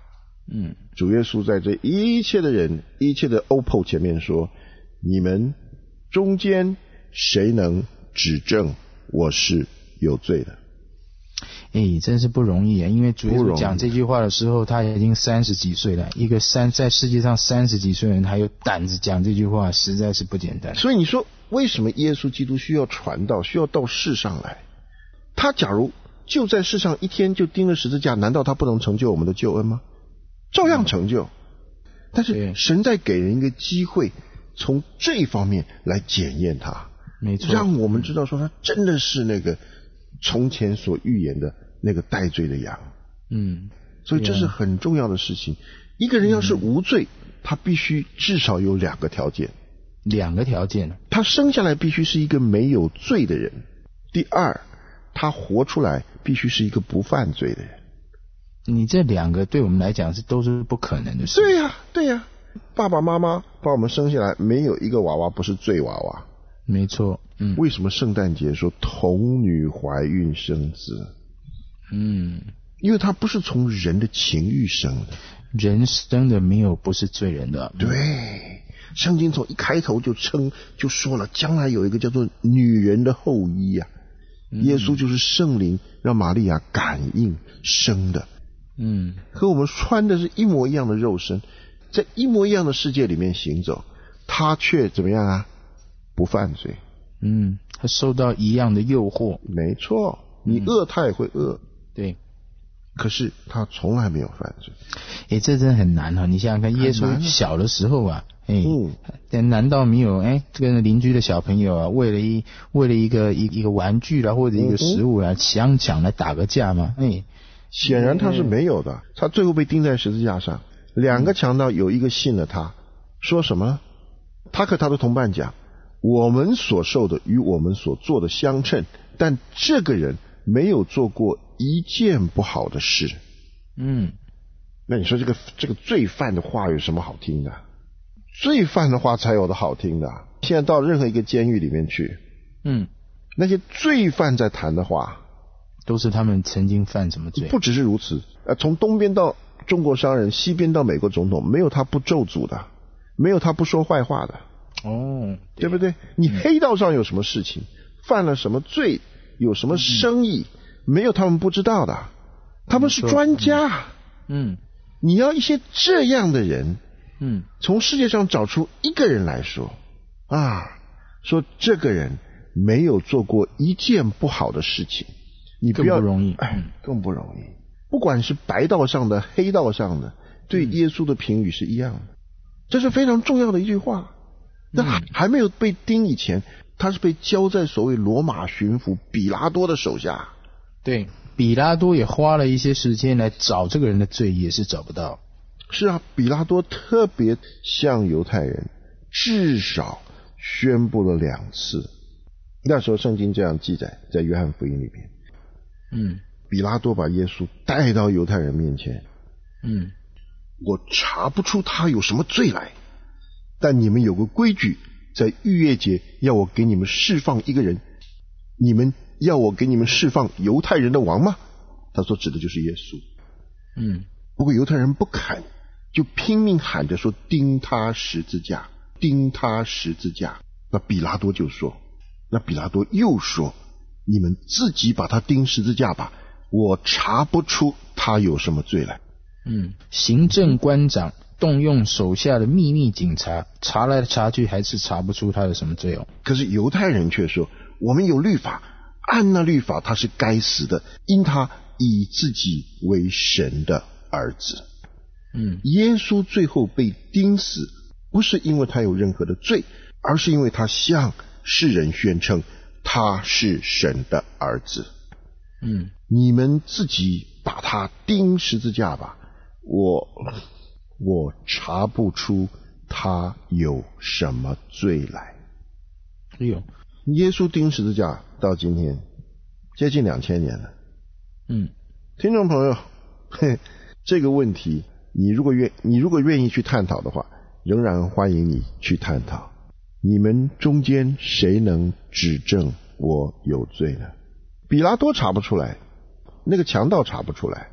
嗯， 主耶稣在这一切的人、一切的 O P O 前面说：你们中间谁能指证我是有罪的？ 哎，真是不容易啊！因为主耶稣讲这句话的时候，他已经三十几岁了。一个三在世界上三十几岁的人，还有胆子讲这句话，实在是不简单。 所以你说，为什么耶稣基督需要传道，需要到世上来？他假如就在世上一天就钉了十字架，难道他不能成就我们的救恩吗？照样成就。但是神在给人一个机会，从这一方面来检验他， 没错， 让我们知道说他真的是那个从前所预言的那个代罪的羊。 嗯， 所以这是很重要的事情。一个人要是无罪，嗯、他必须至少有两个条件。 两个条件， 他生下来必须是一个没有罪的人。第二，他活出来必须是一个不犯罪的人。 你这两个对我们来讲是都是不可能的事。 对呀、啊，对呀、啊，爸爸妈妈把我们生下来，没有一个娃娃不是罪娃娃。 没错，嗯。 为什么圣诞节说童女怀孕生子？ 嗯， 因为他不是从人的情欲生的。 人生的没有不是罪人的。 对，圣经从一开头就称就说了，将来有一个叫做女人的后裔啊。嗯、耶稣就是圣灵让玛利亚感应生的。 嗯， 和我们穿的是一模一样的肉身，在一模一样的世界里面行走，他却怎么样啊？不犯罪。 嗯，他受到一样的诱惑。 没错，你饿他也会饿。 嗯、对。 可是他从来没有犯罪。 哎，这真的很难啊！你想想看，耶稣小的时候啊，哎，嗯，难道没有哎，这个邻居的小朋友啊，为了一为了一个一一个玩具啦，或者一个食物啦，想抢来打个架吗？哎。 显然他是没有的，他最后被钉在十字架上。两个强盗有一个信了他，说什么？他和他的同伴讲：我们所受的与我们所做的相称，但这个人没有做过一件不好的事。 嗯， 那你说这个这个罪犯的话有什么好听的？罪犯的话才有的好听的。现在到任何一个监狱里面去， 嗯， 那些罪犯在谈的话， 都是他们曾经犯什么罪？ 不只是如此，呃，从东边到中国商人，西边到美国总统，没有他不咒诅的，没有他不说坏话的。 哦， 对, 对不对？你黑道上有什么事情，嗯、犯了什么罪，有什么生意，嗯、没有他们不知道的，他们是专家。 嗯， 你要一些这样的人， 嗯， 从世界上找出一个人来说啊，说这个人没有做过一件不好的事情。你不要更不容易， 哎，更不容易。不管是白道上的、黑道上的，对耶稣的评语是一样的。这是非常重要的一句话。那还没有被钉以前，他是被交在所谓罗马巡抚比拉多的手下。 对，比拉多也花了一些时间来找这个人的罪，也是找不到。 是啊，比拉多特别向犹太人至少宣布了两次。那时候圣经这样记载，在约翰福音里面。 嗯， 比拉多把耶稣带到犹太人面前。 嗯， 我查不出他有什么罪来，但你们有个规矩，在逾越节要我给你们释放一个人，你们要我给你们释放犹太人的王吗？他所指的就是耶稣。 嗯， 不过犹太人不肯，就拼命喊着说钉他十字架，钉他十字架。那比拉多就说，那比拉多又说，你们自己把他钉十字架吧，我查不出他有什么罪来。 嗯，行政官长动用手下的秘密警察，查来查去还是查不出他有什么罪哦。 可是犹太人却说，我们有律法，按那律法他是该死的，因他以自己为神的儿子。 嗯， 耶稣最后被钉死，不是因为他有任何的罪，而是因为他向世人宣称他是神的儿子。 嗯， 你们自己把他钉十字架吧，我我查不出他有什么罪来。 哎呦， 耶稣钉十字架到今天接近两千年了。 嗯， 听众朋友，嘿，这个问题你如果愿你如果愿意去探讨的话，仍然欢迎你去探讨。你们中间谁能指证我有罪呢？比拉多查不出来，那个强盗查不出来，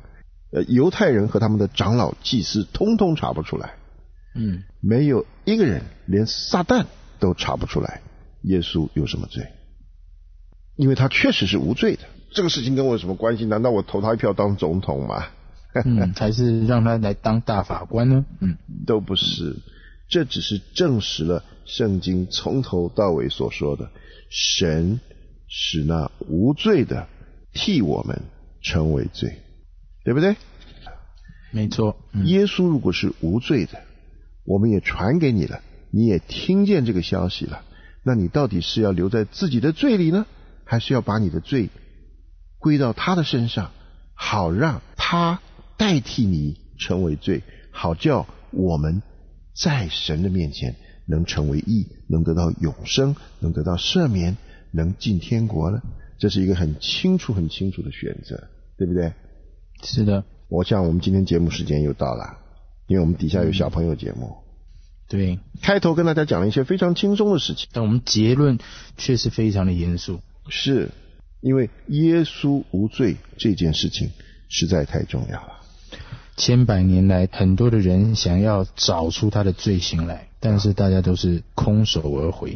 呃，犹太人和他们的长老祭司通通查不出来。 嗯， 没有一个人，连撒旦都查不出来耶稣有什么罪，因为他确实是无罪的。这个事情跟我有什么关系？难道我投他一票当总统吗？ 嗯，还是让他来当大法官呢？嗯， 都不是。这只是证实了圣经从头到尾所说的，神使那无罪的替我们成为罪，对不对？ 没错。 嗯、耶稣如果是无罪的，我们也传给你了，你也听见这个消息了，那你到底是要留在自己的罪里呢，还是要把你的罪归到他的身上，好让他代替你成为罪，好叫我们在神的面前能成为义，能得到永生，能得到赦免，能进天国呢？这是一个很清楚很清楚的选择，对不对？ 是的。 我想我们今天节目时间又到了，因为我们底下有小朋友节目。 对， 开头跟大家讲了一些非常轻松的事情， 但我们结论却是非常的严肃。 是因为耶稣无罪这件事情实在太重要了。 千百年来，很多的人想要找出他的罪行来，但是大家都是空手而回。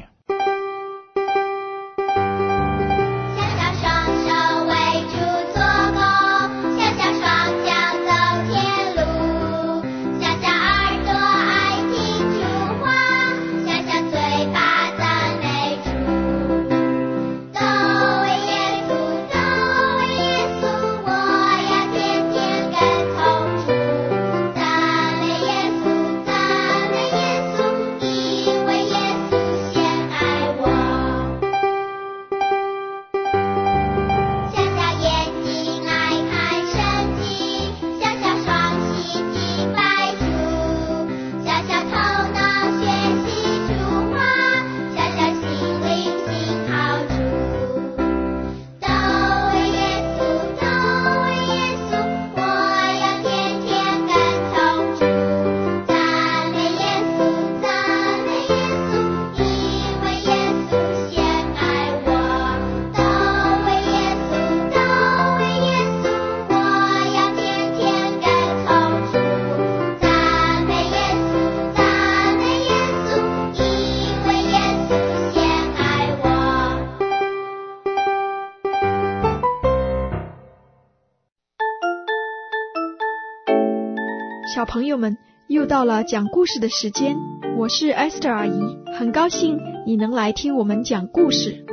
小朋友们，又到了讲故事的时间，我是 Esther 阿姨，很高兴你能来听我们讲故事。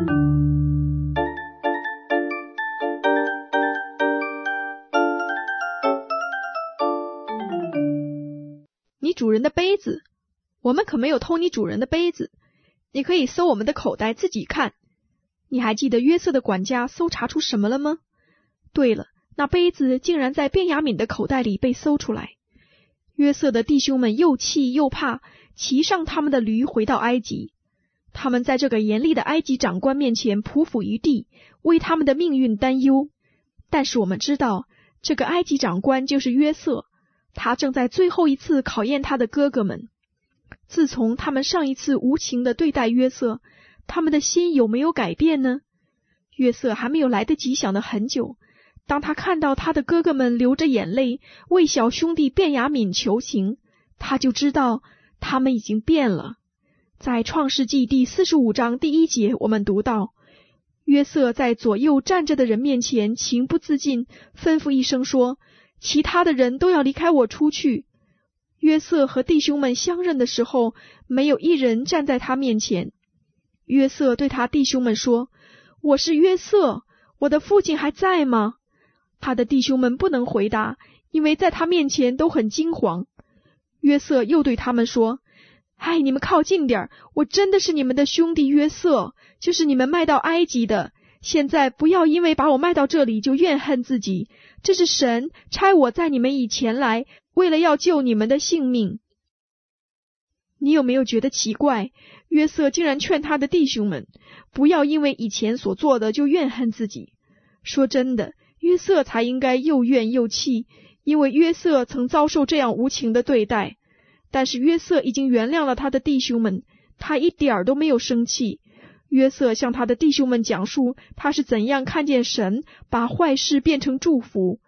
你主人的杯子，我们可没有偷你主人的杯子，你可以搜我们的口袋自己看。你还记得约瑟的管家搜查出什么了吗？对了，那杯子竟然在便雅悯的口袋里被搜出来。约瑟的弟兄们又气又怕，骑上他们的驴回到埃及。他们在这个严厉的埃及长官面前匍匐于地，为他们的命运担忧。但是我们知道，这个埃及长官就是约瑟，他正在最后一次考验他的哥哥们。自从他们上一次无情地对待约瑟，他们的心有没有改变呢？约瑟还没有来得及想得很久，当他看到他的哥哥们流着眼泪为小兄弟便雅悯求情，他就知道他们已经变了。在创世纪第四十五章第一节，我们读到，约瑟在左右站着的人面前情不自禁，吩咐一声说，其他的人都要离开我出去。约瑟和弟兄们相认的时候，没有一人站在他面前。约瑟对他弟兄们说，我是约瑟，我的父亲还在吗？他的弟兄们不能回答，因为在他面前都很惊惶。约瑟又对他们说，哎，你们靠近点，我真的是你们的兄弟约瑟，就是你们卖到埃及的。现在不要因为把我卖到这里就怨恨自己，这是神差我在你们以前来，为了要救你们的性命。你有没有觉得奇怪？约瑟竟然劝他的弟兄们，不要因为以前所做的就怨恨自己。说真的，约瑟才应该又怨又气，因为约瑟曾遭受这样无情的对待。但是约瑟已经原谅了他的弟兄们，他一点儿都没有生气。约瑟向他的弟兄们讲述他是怎样看见神把坏事变成祝福。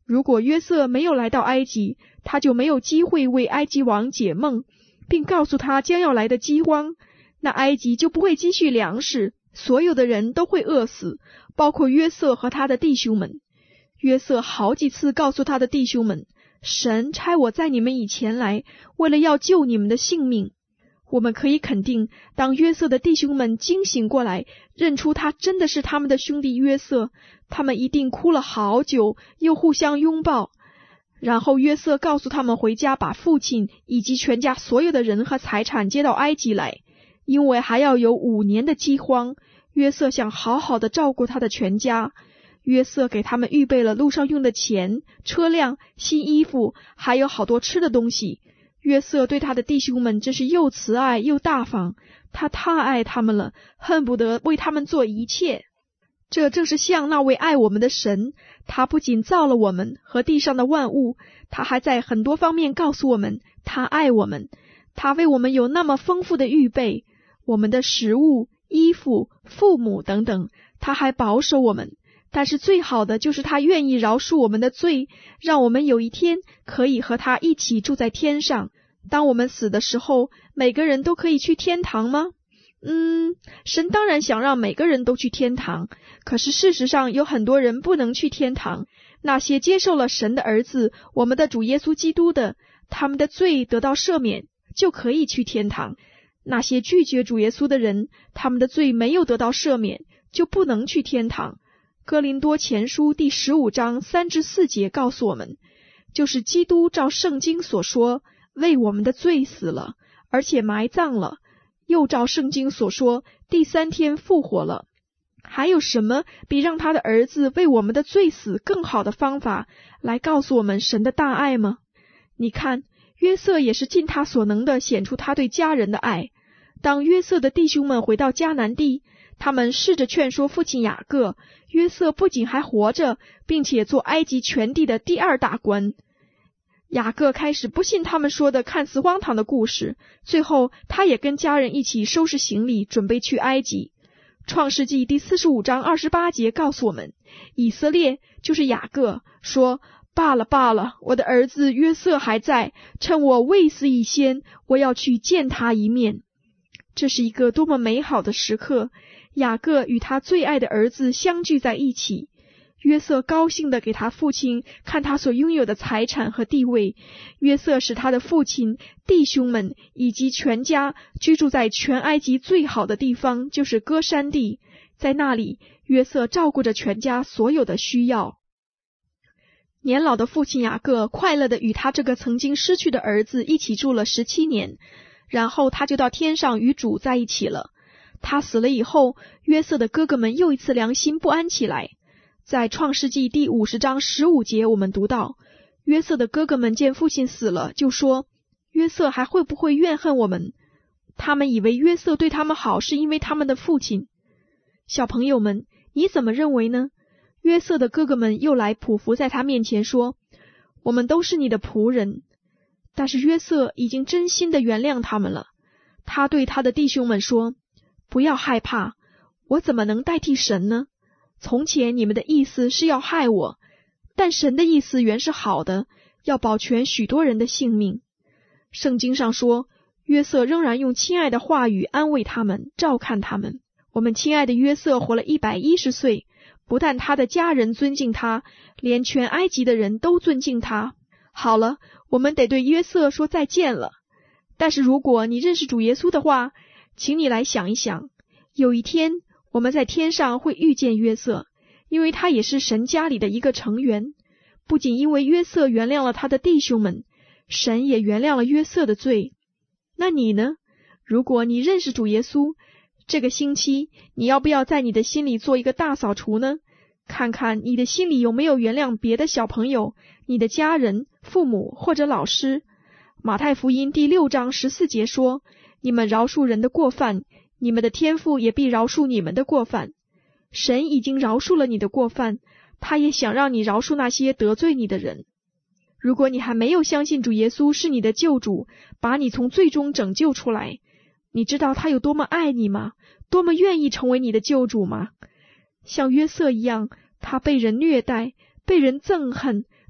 如果约瑟没有来到埃及，他就没有机会为埃及王解梦，并告诉他将要来的饥荒，那埃及就不会积蓄粮食，所有的人都会饿死，包括约瑟和他的弟兄们。约瑟好几次告诉他的弟兄们，神差我在你们以前来，为了要救你们的性命。我们可以肯定，当约瑟的弟兄们惊醒过来，认出他真的是他们的兄弟约瑟，他们一定哭了好久，又互相拥抱。然后约瑟告诉他们回家，把父亲以及全家所有的人和财产接到埃及来，因为还要有五年的饥荒，约瑟想好好的照顾他的全家。约瑟给他们预备了路上用的钱、车辆、新衣服，还有好多吃的东西。约瑟对他的弟兄们真是又慈爱又大方，他太爱他们了，恨不得为他们做一切。这正是像那位爱我们的神，他不仅造了我们和地上的万物，他还在很多方面告诉我们他爱我们，他为我们有那么丰富的预备，我们的食物、衣服、父母等等，他还保守我们。但是最好的就是他愿意饶恕我们的罪，让我们有一天可以和他一起住在天上。当我们死的时候，每个人都可以去天堂吗？嗯，神当然想让每个人都去天堂，可是事实上有很多人不能去天堂。那些接受了神的儿子，我们的主耶稣基督的，他们的罪得到赦免，就可以去天堂。那些拒绝主耶稣的人，他们的罪没有得到赦免，就不能去天堂。哥林多前书第十五章三至四节告诉我们，就是基督照圣经所说，为我们的罪死了，而且埋葬了，又照圣经所说，第三天复活了。还有什么比让他的儿子为我们的罪死更好的方法来告诉我们神的大爱吗？你看，约瑟也是尽他所能的显出他对家人的爱。当约瑟的弟兄们回到迦南地，他们试着劝说父亲雅各，约瑟不仅还活着，并且做埃及全地的第二大官。雅各开始不信他们说的看似荒唐的故事，最后他也跟家人一起收拾行李，准备去埃及。创世纪第四十五章二十八节告诉我们，以色列就是雅各说，罢了罢了，我的儿子约瑟还在，趁我未死以先，我要去见他一面。这是一个多么美好的时刻，雅各与他最爱的儿子相聚在一起。约瑟高兴地给他父亲看他所拥有的财产和地位。约瑟使他的父亲、弟兄们以及全家居住在全埃及最好的地方，就是歌珊地。在那里，约瑟照顾着全家所有的需要。年老的父亲雅各快乐地与他这个曾经失去的儿子一起住了十七年，然后他就到天上与主在一起了。他死了以后，约瑟的哥哥们又一次良心不安起来。在创世纪第五十章十五节，我们读到，约瑟的哥哥们见父亲死了，就说，约瑟还会不会怨恨我们？他们以为约瑟对他们好是因为他们的父亲。小朋友们，你怎么认为呢？约瑟的哥哥们又来匍匐在他面前说，我们都是你的仆人。但是约瑟已经真心的原谅他们了。他对他的弟兄们说，不要害怕，我怎么能代替神呢？从前你们的意思是要害我，但神的意思原是好的，要保全许多人的性命。圣经上说，约瑟仍然用亲爱的话语安慰他们，照看他们。我们亲爱的约瑟活了一百一十岁，不但他的家人尊敬他，连全埃及的人都尊敬他。好了，我们得对约瑟说再见了。但是如果你认识主耶稣的话，请你来想一想，有一天我们在天上会遇见约瑟，因为他也是神家里的一个成员。不仅因为约瑟原谅了他的弟兄们，神也原谅了约瑟的罪。那你呢？如果你认识主耶稣，这个星期你要不要在你的心里做一个大扫除呢？看看你的心里有没有原谅别的小朋友、你的家人、父母或者老师。马太福音第六章十四节说，你们饶恕人的过犯，你们的天父也必饶恕你们的过犯。神已经饶恕了你的过犯，他也想让你饶恕那些得罪你的人。如果你还没有相信主耶稣是你的救主，把你从罪中拯救出来，你知道他有多么爱你吗？多么愿意成为你的救主吗？像约瑟一样，他被人虐待，被人憎恨，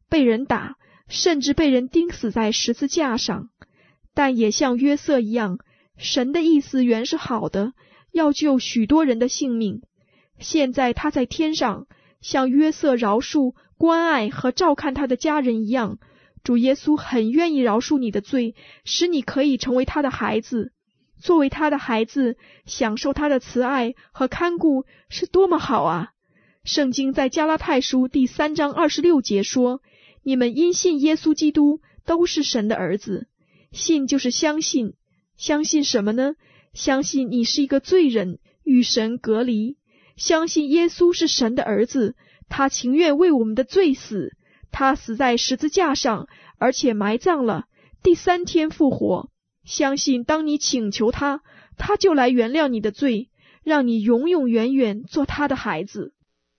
被人打，甚至被人钉死在十字架上。但也像约瑟一样，神的意思原是好的，要救许多人的性命。现在他在天上，像约瑟饶恕、关爱和照看他的家人一样，主耶稣很愿意饶恕你的罪，使你可以成为他的孩子。作为他的孩子，享受他的慈爱和看顾是多么好啊！圣经在加拉太书第三章二十六节说，你们因信耶稣基督都是神的儿子。信就是相信，相信什么呢？相信你是一个罪人，与神隔离，相信耶稣是神的儿子，他情愿为我们的罪死，他死在十字架上，而且埋葬了，第三天复活。相信当你请求他，他就来原谅你的罪，让你永永远远做他的孩子。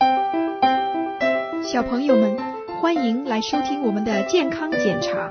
小朋友们，欢迎来收听我们的健康检查。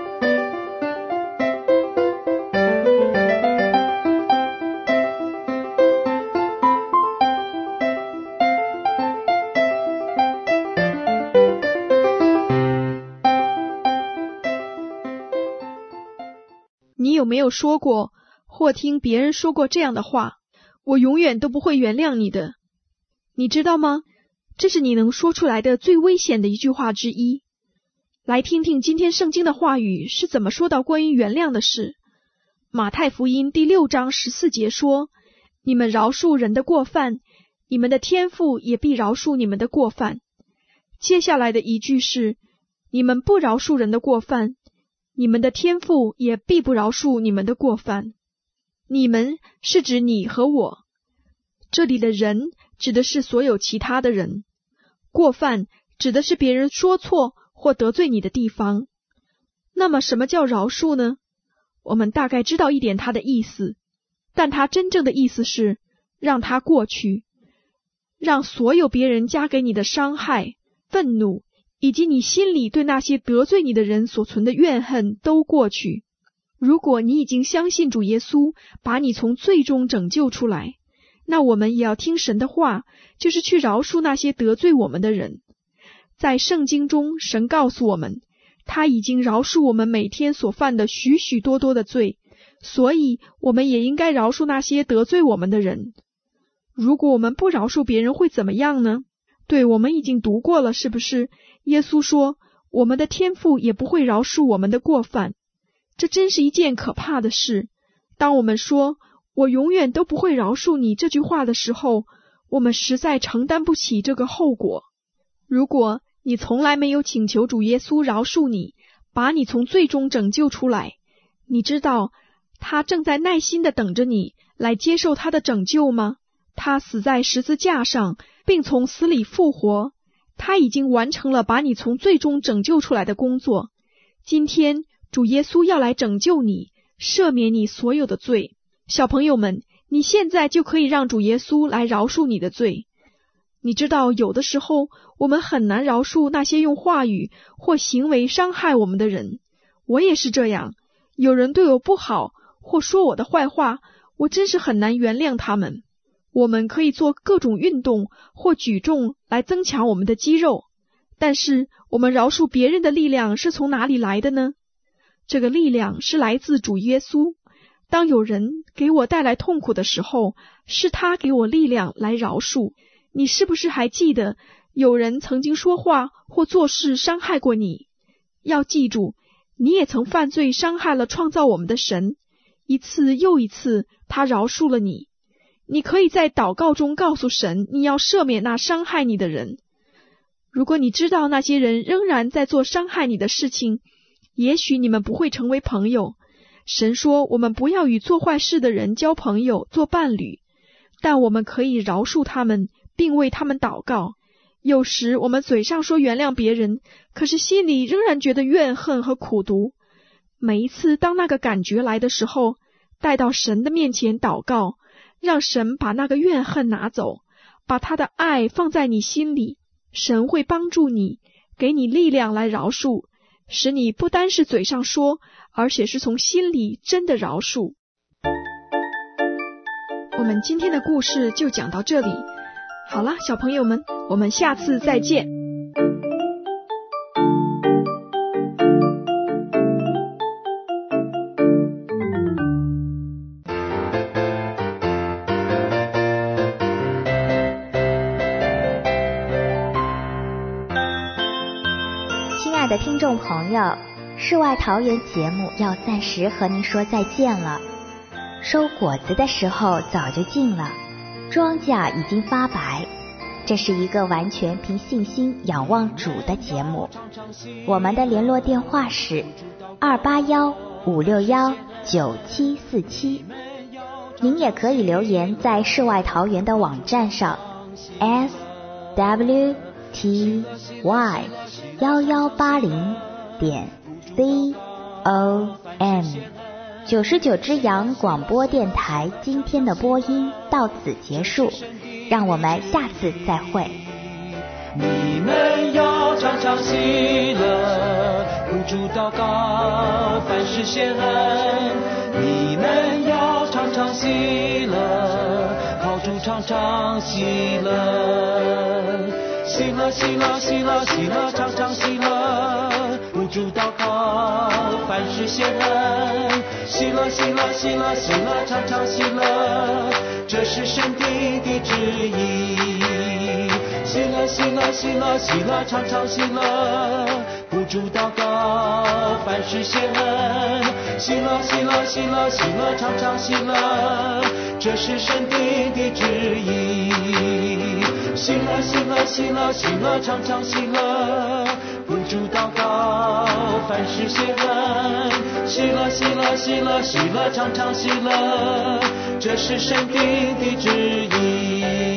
你有没有说过或听别人说过这样的话？我永远都不会原谅你的。你知道吗？这是你能说出来的最危险的一句话之一。来听听今天圣经的话语是怎么说到关于原谅的事。马太福音第六章十四节说，你们饶恕人的过犯，你们的天父也必饶恕你们的过犯。接下来的一句是，你们不饶恕人的过犯，你们的天父也必不饶恕你们的过犯。你们是指你和我，这里的人指的是所有其他的人，过犯指的是别人说错或得罪你的地方。那么什么叫饶恕呢？我们大概知道一点它的意思，但它真正的意思是让它过去，让所有别人加给你的伤害、愤怒以及你心里对那些得罪你的人所存的怨恨都过去。如果你已经相信主耶稣把你从罪中拯救出来，那我们也要听神的话，就是去饶恕那些得罪我们的人。在圣经中，神告诉我们，他已经饶恕我们每天所犯的许许多多的罪，所以我们也应该饶恕那些得罪我们的人。如果我们不饶恕别人会怎么样呢？对，我们已经读过了，是不是？耶稣说，我们的天父也不会饶恕我们的过犯。这真是一件可怕的事。当我们说我永远都不会饶恕你这句话的时候，我们实在承担不起这个后果。如果你从来没有请求主耶稣饶恕你，把你从罪中拯救出来，你知道他正在耐心地等着你来接受他的拯救吗？他死在十字架上，并从死里复活，他已经完成了把你从罪中拯救出来的工作。今天主耶稣要来拯救你，赦免你所有的罪。小朋友们，你现在就可以让主耶稣来饶恕你的罪。你知道，有的时候我们很难饶恕那些用话语或行为伤害我们的人。我也是这样，有人对我不好或说我的坏话，我真是很难原谅他们。我们可以做各种运动或举重来增强我们的肌肉，但是我们饶恕别人的力量是从哪里来的呢？这个力量是来自主耶稣。当有人给我带来痛苦的时候，是他给我力量来饶恕。你是不是还记得有人曾经说话或做事伤害过你？要记住，你也曾犯罪伤害了创造我们的神，一次又一次，他饶恕了你。你可以在祷告中告诉神，你要赦免那伤害你的人。如果你知道那些人仍然在做伤害你的事情，也许你们不会成为朋友。神说，我们不要与做坏事的人交朋友、做伴侣，但我们可以饶恕他们，并为他们祷告。有时我们嘴上说原谅别人，可是心里仍然觉得怨恨和苦毒。每一次当那个感觉来的时候，带到神的面前祷告，让神把那个怨恨拿走，把他的爱放在你心里。神会帮助你，给你力量来饶恕，使你不单是嘴上说，而且是从心里真的饶恕。我们今天的故事就讲到这里。好了，小朋友们，我们下次再见。 的听众朋友，世外桃源节目要暂时和您说再见了。收果子的时候早就近了，庄稼已经发白。这是一个完全凭信心仰望主的节目。我们的联络电话是二八幺五六幺九七四七。您也可以留言在世外桃源的网站上 s w t y 一一八零点 c o m。九十九只羊广播电台今天的播音到此结束，让我们下次再会。 你们要常常喜乐，不住祷告，凡事谢恩。你们要常常喜乐，靠主常常喜乐。喜乐喜乐喜乐喜乐常常喜乐，不住祷告，凡事谢恩。喜乐喜乐喜乐喜乐常常喜乐，这是神定的旨意。喜乐喜乐喜乐喜乐常常喜乐，不住祷告，凡事谢恩。喜乐喜乐喜乐喜乐常常喜乐，这是神定的旨意。喜乐喜乐喜乐喜乐常常喜乐，不住祷告，凡事谢恩。喜乐喜乐喜乐喜乐常常喜乐，这是神定的旨意。